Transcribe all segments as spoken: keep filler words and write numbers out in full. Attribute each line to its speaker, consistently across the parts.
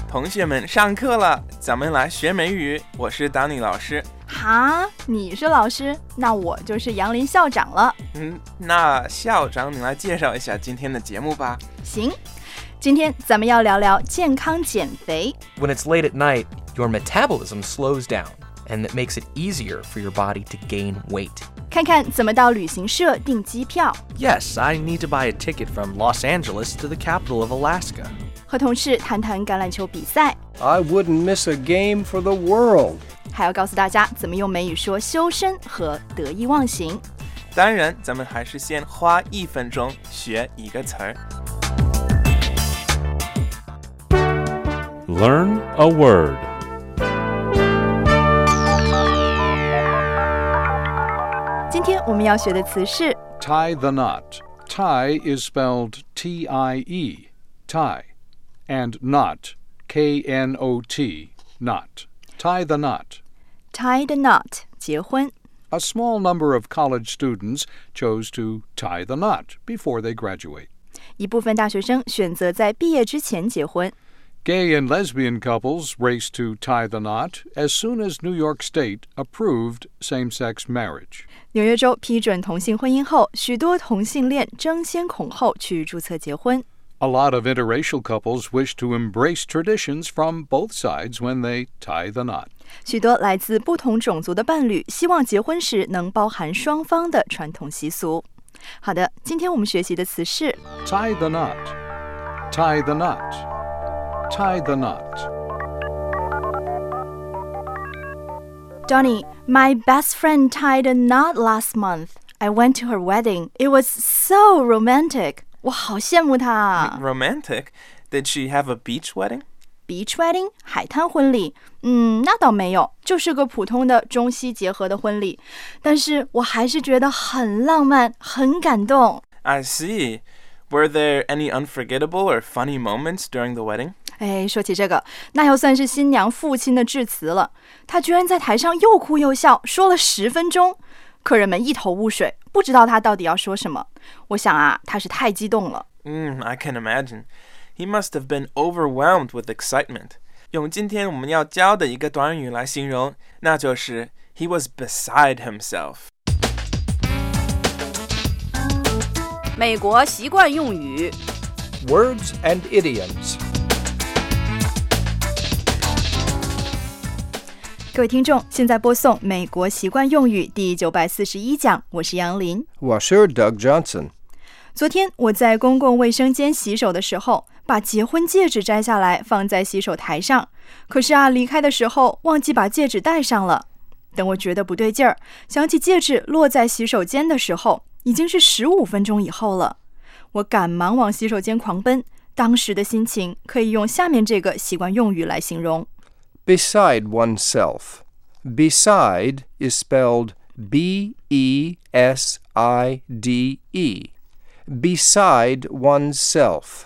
Speaker 1: 同学们上课了，咱们来学美语。我是达尼老师。
Speaker 2: 哈，你是老师，那我就是杨林校长了。
Speaker 1: 嗯，那校长你来介绍一下今天的节目吧。
Speaker 2: 行，今天咱们要聊聊健康减肥。
Speaker 3: When it's late at night, your metabolism slows down, and it makes it easier for your body to gain weight.
Speaker 2: 看看怎么到旅行社订机票。
Speaker 4: Yes, I need to buy a ticket from Los Angeles to the capital of Alaska.
Speaker 2: 和同事谈谈橄榄球比赛。
Speaker 5: I wouldn't miss a game for the world.
Speaker 2: 还要告诉大家怎么用美语说修身和得意忘形。
Speaker 1: 当然，咱们还是先花一分钟学一个词儿。
Speaker 6: Learn a word.
Speaker 2: 今天我们要学的词是
Speaker 5: Tie the knot. Tie is spelled T I E, tie, and knot, K N O T, knot. Tie the knot.
Speaker 2: tie the knot, 结婚。
Speaker 5: A small number of college students chose to tie the knot before they graduate.
Speaker 2: 一部分大学生选择在毕业之前结婚。
Speaker 5: Gay and lesbian couples raced to tie the knot as soon as New York State approved same-sex marriage.
Speaker 2: 纽约州批准同性婚姻后，许多同性恋争先恐后去注册结婚。
Speaker 5: A lot of interracial couples wish to embrace traditions from both sides when they tie the knot.
Speaker 2: 许多来自不同种族的伴侣希望结婚时能包含双方的传统习俗。好的，今天我们学习的词是
Speaker 5: Tie the knot. Tie the knot. Tie the knot.
Speaker 2: Donnie, my best friend tied a knot last month. I went to her wedding. It was so romantic. 我好羡慕她啊。
Speaker 1: Romantic? Did she have a beach wedding?
Speaker 2: Beach wedding? 海滩婚礼？嗯，那倒没有，就是个普通的中西结合的婚礼。但是我还是觉得很浪漫，很感动。
Speaker 1: I see. Were there any unforgettable or funny moments during the wedding?
Speaker 2: 哎，说起这个，那要算是新娘父亲的致辞了。他居然在台上又哭又笑，说了十分钟，客人们一头雾水，不知道他到底要说什么。我想啊，他是太激动了。
Speaker 1: Mm, I can imagine. He must have been overwhelmed with excitement. 用今天我们要教的一个短语来形容，那就是 he was beside himself.
Speaker 7: 美国习惯用语
Speaker 4: Words and idioms.
Speaker 2: 各位听众，现在播送美国习惯用语第九百四十一讲，我是杨林。
Speaker 5: 我是 Doug Johnson.
Speaker 2: 昨天我在公共卫生间洗手的时候，把结婚戒指摘下来放在洗手台上，可是啊，离开的时候忘记把戒指戴上了。等我觉得不对劲儿，想起戒指落在洗手间的时候，已经是十五分钟以后了。我赶忙往洗手间狂奔，当时的心情可以用下面这个习惯用语来形容。
Speaker 8: Beside oneself. Beside is spelled B E S I D E. Beside oneself.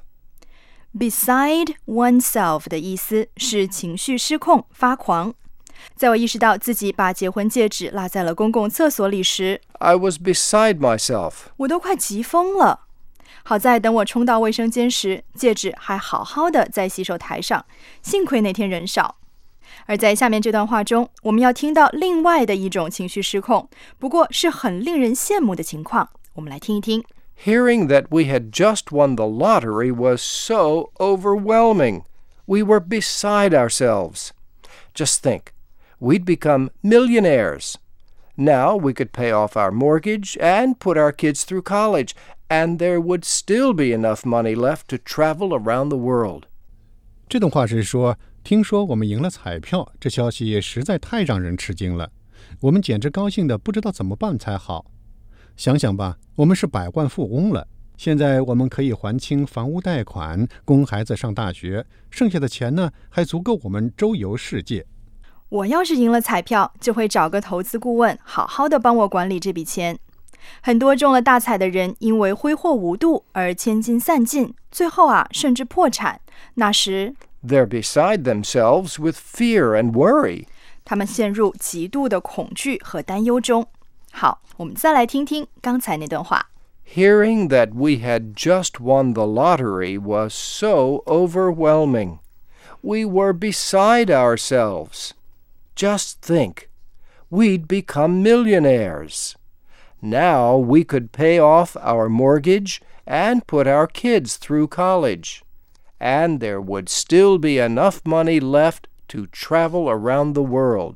Speaker 2: Beside oneself 的意思是情绪失控、发狂。在我意识到自己把结婚戒指落在了公共厕所里时，
Speaker 8: I was beside myself.
Speaker 2: 我都快急疯了。好在等我冲到卫生间时，戒指还好好的在洗手台上，幸亏那天人少。而在下面这段话中，我们要听到另外的一种情绪失控，不过是很令人羡慕的情况。我们来听一听。
Speaker 8: Hearing that we had just won the lottery was so overwhelming. We were beside ourselves. Just think, we'd become millionaires. Now we could pay off our mortgage and put our kids through college, and there would still be enough money left to travel around the world.
Speaker 9: 这段话是说，听说我们赢了彩票，这消息实在太让人吃惊了，我们简直高兴的不知道怎么办才好。想想吧，我们是百万富翁了，现在我们可以还清房屋贷款，供孩子上大学，剩下的钱呢，还足够我们周游世界。
Speaker 2: 我要是赢了彩票，就会找个投资顾问，好好的帮我管理这笔钱。很多中了大彩的人因为挥霍无度而千金散尽，最后啊，甚至破产。那时
Speaker 8: They're beside themselves with fear and worry.
Speaker 2: 他们陷入极度的恐惧和担忧中。好，我们再来听听刚才那段话。
Speaker 8: Hearing that we had just won the lottery was so overwhelming. We were beside ourselves. Just think, we'd become millionaires. Now we could pay off our mortgage and put our kids through college. And there would still be enough money left to travel around the world.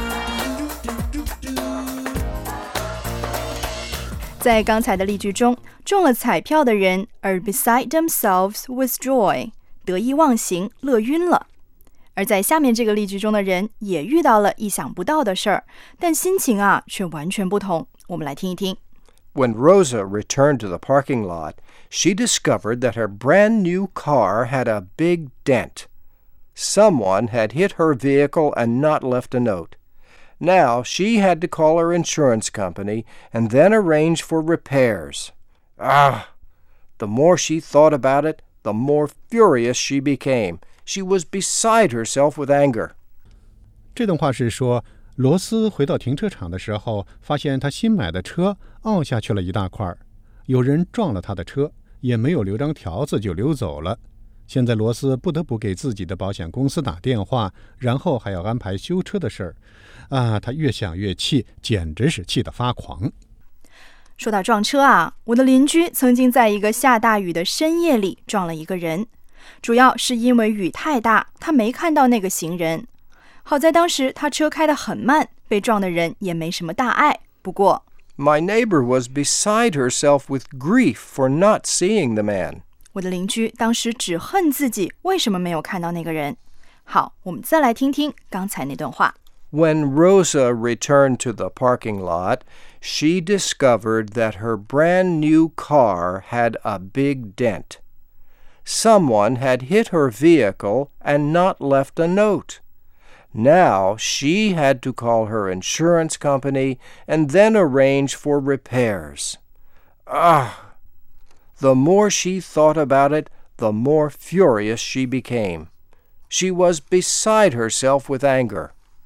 Speaker 2: 在刚才的例句中，中了彩票的人 are beside themselves with joy， 得意忘形，乐晕了。而在下面这个例句中的人也遇到了意想不到的事儿，但心情啊却完全不同。我们来听一听。
Speaker 8: When Rosa returned to the parking lot, she discovered that her brand new car had a big dent. Someone had hit her vehicle and not left a note. Now she had to call her insurance company and then arrange for repairs. Ah! The more she thought about it, the more furious she became. She was beside herself with anger.
Speaker 9: 这段话是说，罗斯回到停车场的时候，发现他新买的车凹下去了一大块，有人撞了他的车，也没有留张条子就溜走了。现在罗斯不得不给自己的保险公司打电话，然后还要安排修车的事儿。啊，他越想越气，简直是气得发狂。
Speaker 2: 说到撞车啊，我的邻居曾经在一个下大雨的深夜里撞了一个人，主要是因为雨太大，他没看到那个行人。好在当时他车开得很慢，被撞的人也没什么大碍。不过
Speaker 8: My neighbor was beside herself with grief for not seeing the man.
Speaker 2: 我的邻居当时只恨自己为什么没有看到那个人。好，我们再来听听刚才那段话。
Speaker 8: When Rosa returned to the parking lot, she discovered that her brand new car had a big dent. Someone had hit her vehicle and not left a note. Now she had to call her insurance company and then arrange for repairs. Ah! The more she thought about it, the more furious she became. She was beside herself with anger.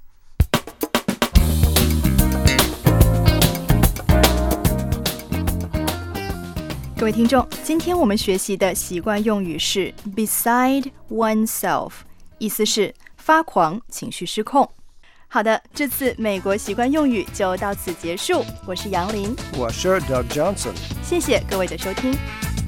Speaker 2: 各位听众，今天我们学习的习惯用语是 beside oneself， 意思是发狂、情绪失控。好的，这次美国习惯用语就到此结束。我是杨林，
Speaker 8: 我是 Doug Johnson。
Speaker 2: 谢谢各位的收听。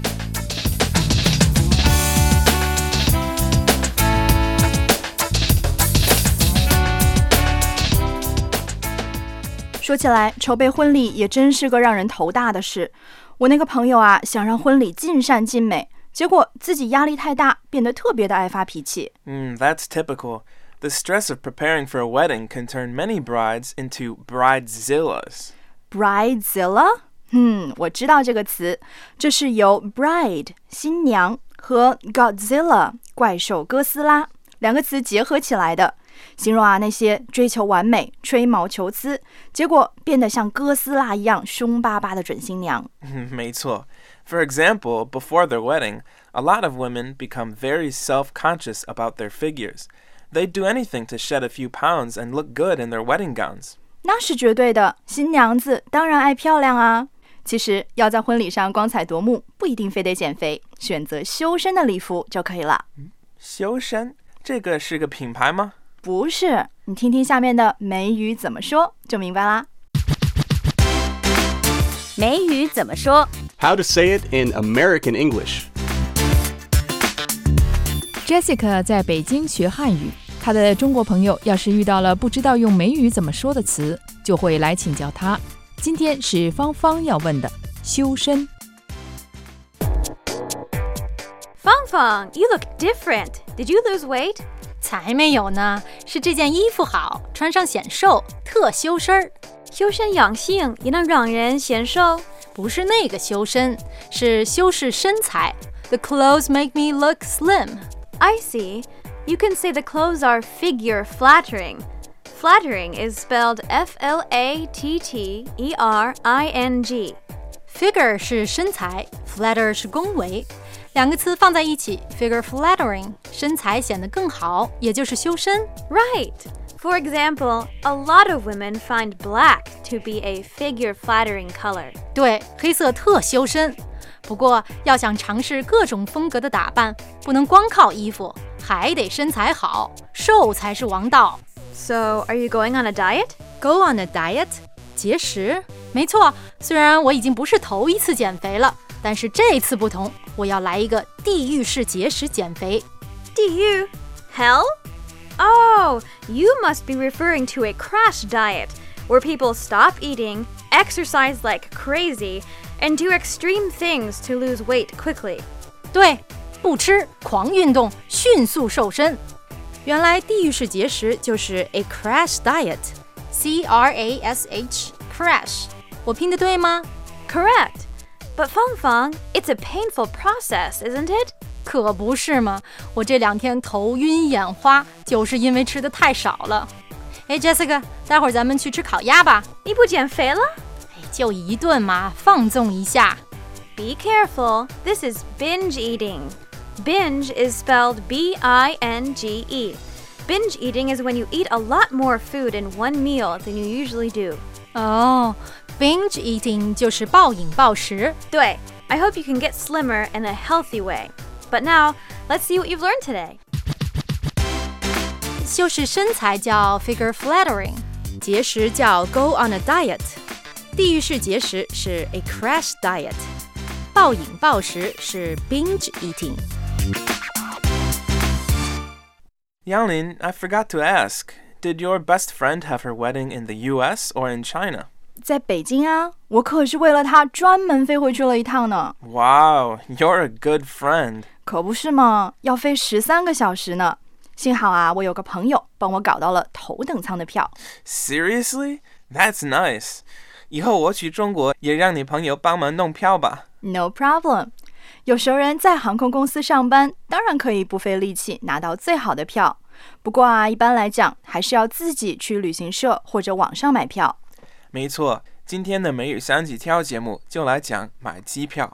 Speaker 2: 说起来，筹备婚礼也真是个让人头大的事。我那个朋友啊，想让婚礼尽善尽美，结果自己压力太大，变得特别的爱发脾气。
Speaker 1: Mm, that's typical. The stress of preparing for a wedding can turn many brides into bridezillas.
Speaker 2: Bridezilla？ 嗯，我知道这个词，这是由 bride 新娘和 Godzilla 怪兽哥斯拉两个词结合起来的。形容啊那些追求完美、吹毛求疵，结果变得像哥斯拉一样凶巴巴的准新娘。
Speaker 1: 没错。For example, before their wedding, a lot of women become very self-conscious about their figures. They'd do anything to shed a few pounds and look good in their wedding gowns.
Speaker 2: 那是绝对的，新娘子当然爱漂亮啊。其实要在婚礼上光彩夺目，不一定非得减肥，选择修身的礼服就可以了。
Speaker 1: 修身？这个是个品牌吗？
Speaker 2: 不是，你听听下面的美语怎么说就明白啦。
Speaker 7: 美语怎么说
Speaker 6: How to say it in American English.
Speaker 10: Jessica 在北京学汉语，她的中国朋友要是遇到了不知道用美语怎么说的词，就会来请教她。今天是芳芳要问的修身。
Speaker 11: 芳芳 you look different. Did you lose weight?
Speaker 12: 才没有呢，是这件衣服好，穿上显瘦，特修身儿。
Speaker 11: 修身养性也能让人显瘦？
Speaker 12: 不是那个修身，是修饰身材。The clothes make me look slim.
Speaker 11: I see. You can say the clothes are figure flattering. Flattering is spelled F L A T T E R I N G.
Speaker 12: Figure 是身材 ，flatter 是恭维。两个词放在一起 figure flattering 身材显得更好，也就是修身。
Speaker 11: Right. For example, a lot of women find black to be a figure flattering color.
Speaker 12: 对，黑色特修身。不过要想尝试各种风格的打扮，不能光靠衣服， 还得身材好，瘦才是王道。
Speaker 11: So, are you going on a diet?
Speaker 12: Go on a diet? 节食？没错，虽然我已经不是头一次减肥了，但是这次不同，我要来一个地狱式节食减肥。
Speaker 11: 地狱 Hell? Oh, you must be referring to a crash diet, where people stop eating, exercise like crazy, and do extreme things to lose weight quickly.
Speaker 12: 对，不吃，狂运动，迅速瘦身。原来地狱式节食就是 a crash diet. C R A S H, crash. 我拼得对吗？
Speaker 11: Correct. But Fang Fang, it's a painful process, isn't it?
Speaker 12: 可不是嘛，我这两天头晕眼花，就是因为吃的太少了。哎 ，Jessica， 待会儿咱们去吃烤鸭吧。
Speaker 11: 你不减肥了？
Speaker 12: 哎，就一顿嘛，放纵一下。
Speaker 11: Be careful. This is binge eating. Binge is spelled B I N G E. Binge eating is when you eat a lot more food in one meal than you usually do.
Speaker 12: 哦、oh, ，binge eating 就是暴饮暴食。
Speaker 11: 对 ，I hope you can get slimmer in a healthy way. But now, let's see what you've learned today.
Speaker 12: 修饰身材叫 figure flattering， 节食叫 go on a diet， 地狱式节食是 a crash diet， 暴饮暴食是 binge eating。
Speaker 1: Yanglin, I forgot to ask, did your best friend have her wedding in the U S or in China?
Speaker 2: 在北京啊，我可是为了他专门飞回去了一趟呢。
Speaker 1: Wow, you're a good friend.
Speaker 2: 可不是嘛，要飞十三个小时呢。幸好啊，我有个朋友帮我搞到了头等舱的票。
Speaker 1: Seriously? That's nice. 以后我去中国也让你朋友帮忙弄票吧。
Speaker 2: No problem. 有熟人在航空公司上班，当然可以不费力气拿到最好的票。不过啊，一般来讲，还是要自己去旅行社或者网上买票。
Speaker 1: 没错，今天的美语三级跳节目就来讲买机票。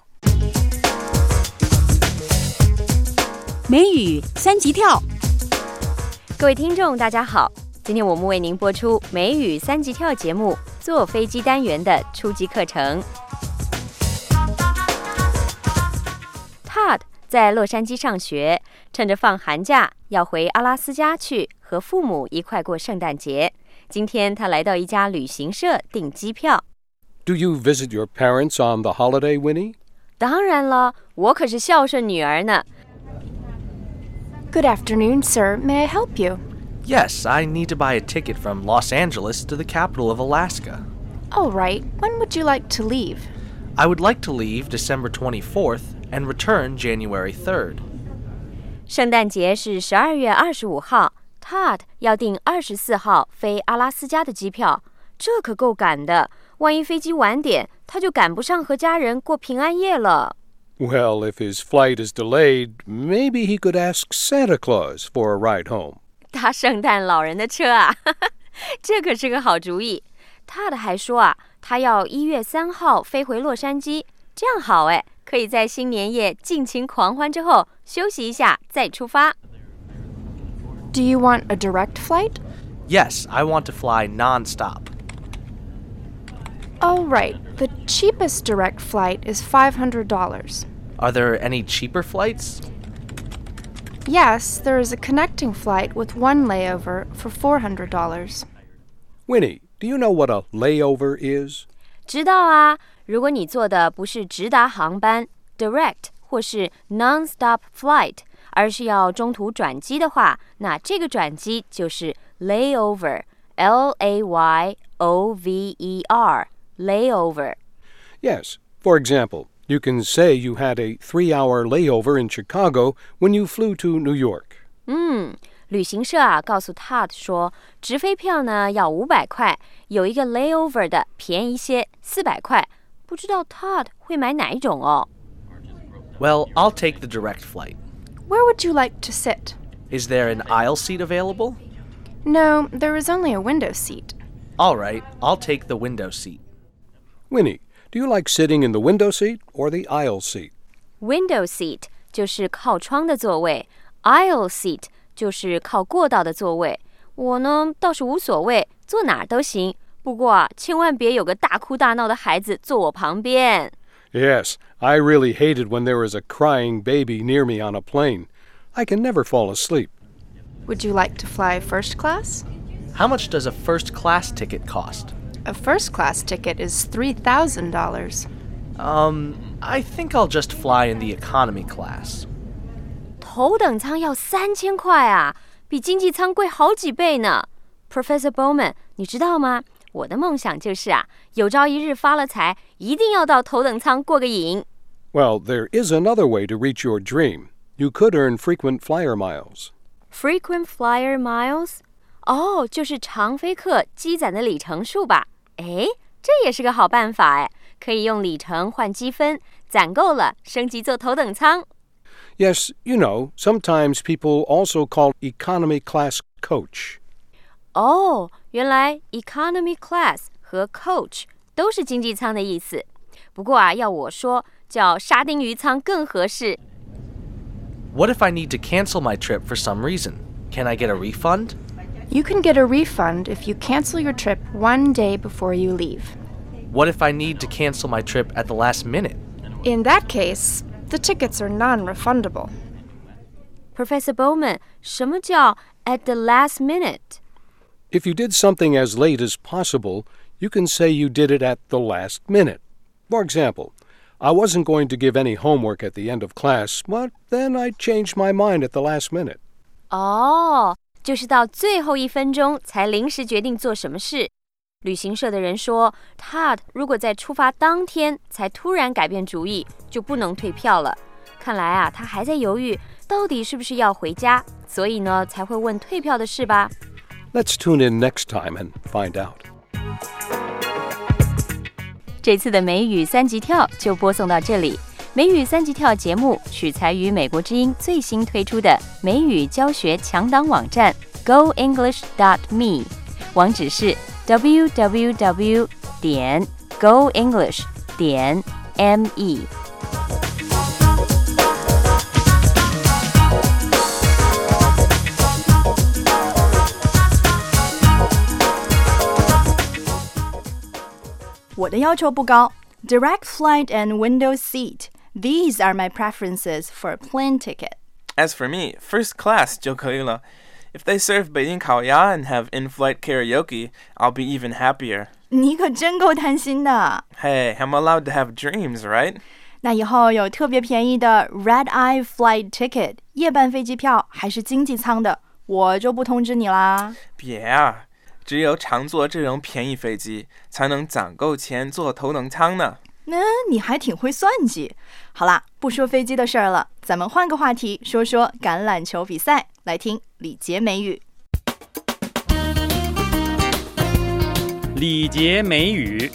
Speaker 7: 美语三级跳，各位听众大家好，今天我们为您播出美语三级跳节目坐飞机单元的初级课程。Todd 在洛杉矶上学，趁着放寒假要回阿拉斯加去和父母一块过圣诞节。今天他来到一家旅行社订机票。
Speaker 5: Do you visit your parents on the holiday, Winnie?
Speaker 7: 当然了，我可是孝顺女儿呢。
Speaker 13: Good afternoon, sir. May I help you?
Speaker 4: Yes, I need to buy a ticket from Los Angeles to the capital of Alaska.
Speaker 13: All right. When would you like to leave?
Speaker 4: I would like to leave December twenty-fourth and return January third.
Speaker 7: 圣诞节是十二月二十五号。Todd 要订二十四号飞阿拉斯加的机票，这可够赶的。万一飞机晚点，他就赶不上和家人过平安夜了。
Speaker 5: Well, if his flight is delayed, maybe he could ask Santa Claus for a ride home.
Speaker 7: 搭圣诞老人的车啊，这可是个好主意。Todd 还说啊，他要一月三号飞回洛杉矶，这样好哎，可以在新年夜尽情狂欢之后休息一下再出发。
Speaker 13: Do you want a direct flight?
Speaker 4: Yes, I want to fly non-stop.
Speaker 13: All right. The cheapest direct flight is five hundred dollars.
Speaker 4: Are there any cheaper flights?
Speaker 13: Yes, there is a connecting flight with one layover for four hundred dollars.
Speaker 5: Winnie, do you know what a layover is?
Speaker 7: 知道啊，如果你坐的不是直达航班 direct 或是 non-stop flight，而是要中途转机的话，那这个转机就是 layover, L A Y O V E R, layover.
Speaker 5: Yes. For example, you can say you had a three-hour layover in Chicago when you flew to New York.
Speaker 7: 嗯，旅行社啊告诉 Todd 说，直飞票呢要五百块，有一个 layover 的便宜些，四百块。不知道 Todd 会买哪一种哦。
Speaker 4: Well, I'll take the direct flight.
Speaker 13: Where would you like to sit?
Speaker 4: Is there an aisle seat available?
Speaker 13: No, there is only a window seat.
Speaker 4: All right, I'll take the window seat.
Speaker 5: Winnie, do you like sitting in the window seat or the aisle seat?
Speaker 7: Window seat 就是靠窗的座位， aisle seat 就是靠过道的座位。我呢倒是无所谓，坐哪儿都行。不过啊，千万别有个大哭大闹的孩子坐我旁边。
Speaker 5: Yes, I really hated when there was a crying baby near me on a plane. I can never fall asleep.
Speaker 13: Would you like to fly first class?
Speaker 4: How much does a first class ticket cost?
Speaker 13: A first class ticket is three thousand dollars.
Speaker 4: Um, I think I'll just fly in the economy class.
Speaker 7: 头等舱要三千块啊，比经济舱贵好几倍呢。Professor Bowman， 你知道吗？我的梦想就是啊，有朝一日发了财，一定要到头等舱过个瘾。
Speaker 5: Well, there is another way to reach your dream. You could earn frequent flyer miles.
Speaker 7: Frequent flyer miles？ 哦，就是常飞客积攒的里程数吧？诶，这也是个好办法诶，可以用里程换积分，攒够了升级做头等舱。
Speaker 5: Yes, you know, sometimes people also call economy class coach.
Speaker 7: 哦，原来 economy class 和 coach 都是经济舱的意思。不过啊，要我说，叫沙丁鱼舱更合适。
Speaker 4: What if I need to cancel my trip for some reason? Can I get a refund?
Speaker 13: You can get a refund if you cancel your trip one day before you leave.
Speaker 4: What if I need to cancel my trip at the last minute?
Speaker 13: In that case, the tickets are non-refundable.
Speaker 7: Professor Bowman， 什么叫 at the last minute?
Speaker 5: If you did something as late as possible, you can say you did it at the last minute. For example, I wasn't going to give any homework at the end of class, but then I changed my mind at the last minute.
Speaker 7: 哦，就是到最后一分钟才临时决定做什么事。旅行社的人说 Todd 如果在出发当天才突然改变主意，就不能退票了。看来啊，他还在犹豫到底是不是要回家，所以呢才会问退票的事吧。
Speaker 5: Let's tune in next time and find out.
Speaker 7: 这次的美语三级跳就播送到这里。美语三级跳节目取材于美国之音最新推出的美语教学强档网站 go english dot me， 网址是 w w w 点 go english 点 me。
Speaker 2: 我的要求不高 Direct flight and window seat. These are my preferences for a plane ticket.
Speaker 1: As for me, first class 就可以了。If they serve 北京烤鸭 and have in-flight karaoke, I'll be even happier.
Speaker 2: 你可真够贪心的。
Speaker 1: Hey, I'm allowed to have dreams, right?
Speaker 2: 那以后有特别便宜的 Red Eye Flight Ticket 夜班飞机票还是经济舱的，我就不通知你啦。
Speaker 1: 别啊，只有常坐这种便宜飞机，才能攒够钱坐头等舱呢。
Speaker 2: 那、嗯、你还挺会算计。好啦，不说飞机的事儿了，咱们换个话题，说说橄榄球比赛。来听礼节美语。
Speaker 14: 礼节美语。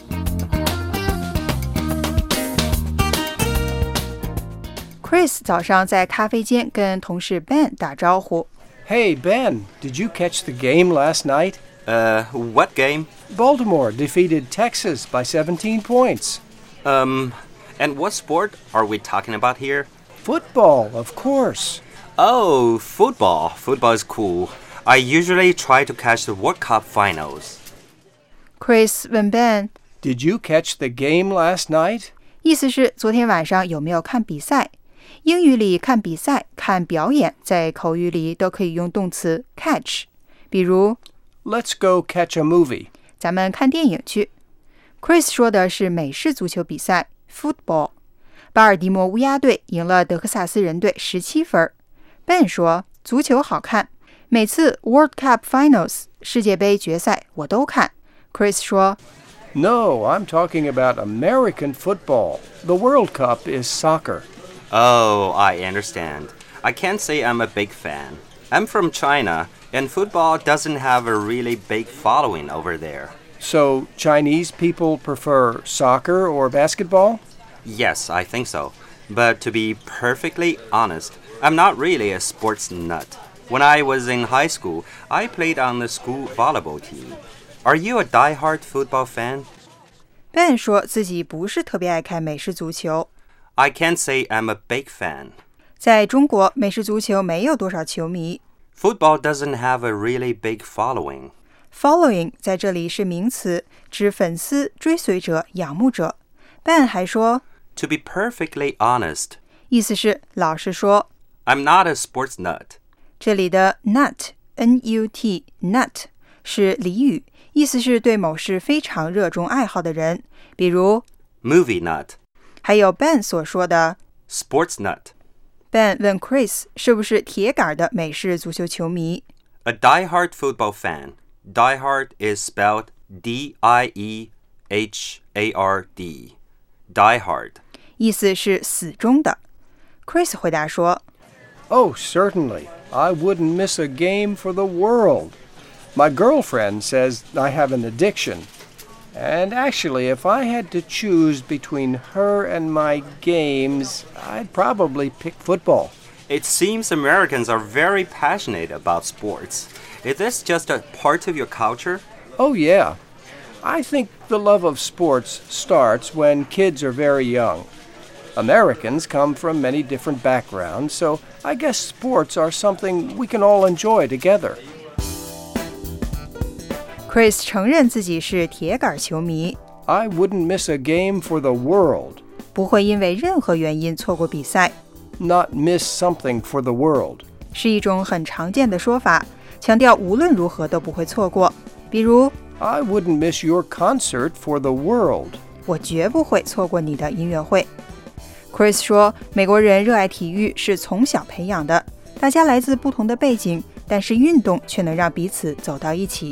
Speaker 15: Chris 早上在咖啡间跟同事 Ben 打招呼。
Speaker 8: Hey, Ben, did you catch the game last night?
Speaker 6: Uh, what game?
Speaker 8: Baltimore defeated Texas by seventeen points.
Speaker 6: Um, and what sport are we talking about here?
Speaker 8: Football, of course.
Speaker 6: Oh, football. Football is cool. I usually try to catch the World Cup finals.
Speaker 15: Chris 问 Ben,
Speaker 8: Did you catch the game last night?
Speaker 15: 意思是昨天晚上有没有看比赛？英语里看比赛、看表演，在口语里都可以用动词 catch。比如
Speaker 8: Let's go catch a movie.
Speaker 15: 咱们看电影去。Chris 说的是美式足球比赛 football。巴尔的摩乌鸦队赢了德克萨斯人队十七分。Ben 说足球好看，每次 World Cup Finals 世界杯决赛我都看。Chris 说
Speaker 8: No, I'm talking about American football. The World Cup is soccer.
Speaker 6: Oh, I understand. I can't say I'm a big fan. I'm from China, and football doesn't have a really big following over there.
Speaker 8: So, Chinese people prefer soccer or basketball?
Speaker 6: Yes, I think so. But to be perfectly honest, I'm not really a sports nut. When I was in high school, I played on the school volleyball team. Are you a die-hard football fan?
Speaker 15: Ben 说自己不是特别爱看美式足球。
Speaker 6: I can't say I'm a big fan.
Speaker 15: 在中国，美式足球没有多少球迷。
Speaker 6: Football doesn't have a really big following.
Speaker 15: Following 在这里是名词，指粉丝、追随者、仰慕者。Ben 还说
Speaker 6: To be perfectly honest.
Speaker 15: 意思是老实说。
Speaker 6: I'm not a sports nut.
Speaker 15: 这里的 nut N U T nut 是俚语，意思是对某事非常热衷爱好的人，比如
Speaker 6: movie nut，
Speaker 15: 还有 Ben 所说的
Speaker 6: sports nut。
Speaker 15: Ben 问 Chris 是不是铁杆的美式足球球迷。
Speaker 6: A die-hard football fan. Die-hard is spelled D I E H A R D. Die-hard.
Speaker 15: 意思是死忠的。 Chris 回答说
Speaker 8: Oh, certainly. I wouldn't miss a game for the world. My girlfriend says I have an addiction. And actually, if I had to choose between her and my games, I'd probably pick football.
Speaker 6: It seems Americans are very passionate about sports. Is this just a part of your culture?
Speaker 8: Oh, yeah. I think the love of sports starts when kids are very young. Americans come from many different backgrounds, so I guess sports are something we can all enjoy together.
Speaker 15: Chris 承认自己是铁杆球迷。
Speaker 8: I wouldn't miss a game for the world.
Speaker 15: 不会因为任何原因错过比赛。
Speaker 8: Not miss something for the world.
Speaker 15: 是一种很常见的说法，强调无论如何都不会错过。比如
Speaker 8: I wouldn't miss your concert for the world.
Speaker 15: 我绝不会错过你的音乐会。 Chris 说，美国人热爱体育是从小培养的，大家来自不同的背景，但是运动却能让彼此走到一起。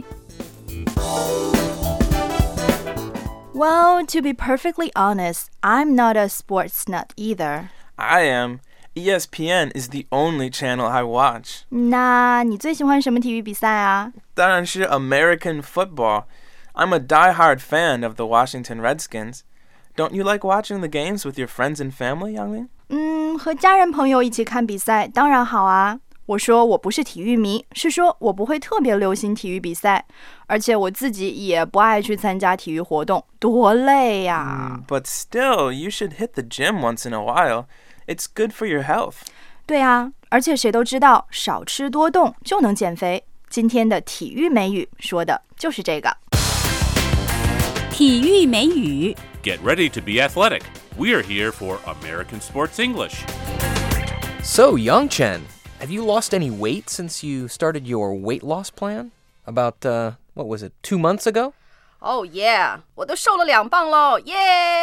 Speaker 2: Well, to be perfectly honest, I'm not a sports nut either.
Speaker 1: I am. E S P N is the only channel I watch.
Speaker 2: 那你最喜欢什么体育比赛啊？
Speaker 1: 当然是 American football. I'm a die-hard fan of the Washington Redskins. Don't you like watching the games with your friends and family, Yanglin?
Speaker 2: 嗯，和家人朋友一起看比赛当然好啊。我说我不是体育迷，是说我不会特别流行体育比赛，而且我自己也不爱去参加体育活动，多累呀。
Speaker 1: Mm, but still, you should hit the gym once in a while. It's good for your health.
Speaker 2: 对啊，而且谁都知道少吃多动就能减肥。今天的体育美语说的就是这个。
Speaker 14: 体育美语
Speaker 16: Get ready to be athletic. We're here for American Sports English.
Speaker 3: So, Yangchen, have you lost any weight since you started your weight loss plan? About, uh, what was it, two months ago?
Speaker 12: Oh, yeah. 我都瘦了两磅喽，耶！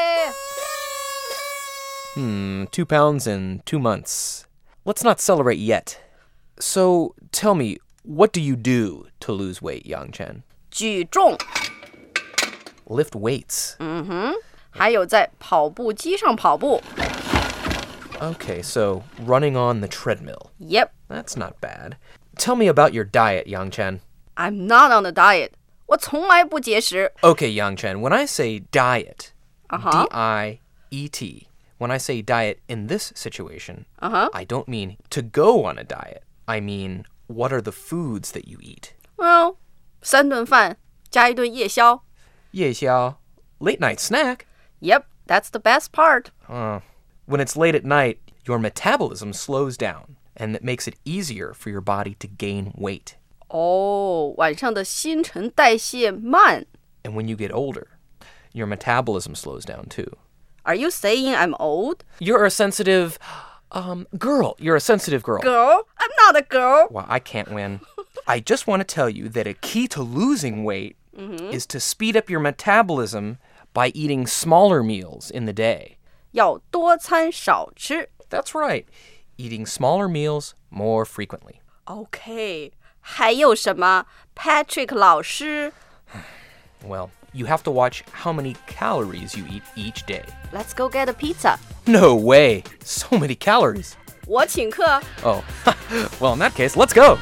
Speaker 3: Hmm, two pounds in two months. Let's not celebrate yet. So, tell me, what do you do to lose weight, Yangchen?
Speaker 12: 举重。
Speaker 3: Lift weights.
Speaker 12: 嗯哼，还有在跑步机上跑步。
Speaker 3: Okay, so running on the treadmill.
Speaker 12: Yep.
Speaker 3: That's not bad. Tell me about your diet, Yangchen.
Speaker 12: I'm not on a diet. 我从来不节食。
Speaker 3: Okay, Yangchen, when I say diet,
Speaker 12: Uh-huh.
Speaker 3: D I E T, when I say diet in this situation,
Speaker 12: Uh-huh.
Speaker 3: I don't mean to go on a diet. I mean, what are the foods that you eat?
Speaker 12: Well, 三顿饭加一顿夜宵。
Speaker 3: 夜宵, late night snack.
Speaker 12: Yep, that's the best part.
Speaker 3: Uh, when it's late at night, your metabolism slows down, and it makes it easier for your body to gain weight.
Speaker 12: 哦，晚上的新陈代谢慢。
Speaker 3: And when you get older, your metabolism slows down too.
Speaker 12: Are you saying I'm old?
Speaker 3: You're a sensitive, um, girl. You're a sensitive girl.
Speaker 12: Girl? I'm not a girl.
Speaker 3: Well, I can't win. I just want to tell you that a key to losing weight
Speaker 12: Mm-hmm.
Speaker 3: is to speed up your metabolism by eating smaller meals in the day.
Speaker 12: 要多餐少吃。
Speaker 3: That's right. Eating smaller meals more frequently.
Speaker 12: Okay. 还有什么 Patrick 老师
Speaker 3: Well, you have to watch how many calories you eat each day.
Speaker 12: Let's go get a pizza.
Speaker 3: No way. So many calories.
Speaker 12: 我请客。
Speaker 3: Oh, well, in that case, let's go.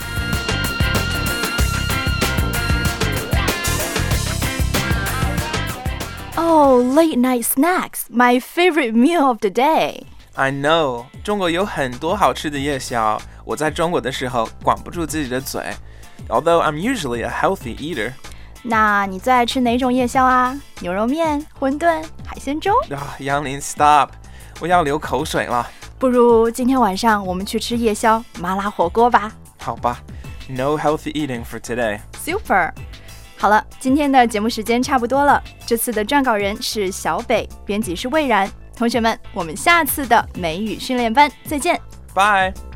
Speaker 2: Oh, late night snacks, my favorite meal of the day.
Speaker 1: I know. 中国有很多好吃的夜宵。我在中国的时候管不住自己的嘴。Although I'm usually a healthy eater.
Speaker 2: 那你最爱吃哪种夜宵啊？牛肉面、馄饨、海鲜粥？
Speaker 1: 啊，杨林 ，stop！ 我要流口水了。
Speaker 2: 不如今天晚上我们去吃夜宵麻辣火锅吧。
Speaker 1: 好吧 ，No healthy eating for today.
Speaker 2: Super。好了，今天的节目时间差不多了。这次的撰稿人是小北，编辑是魏然。同学们，我们下次的美语训练班再见。
Speaker 1: Bye。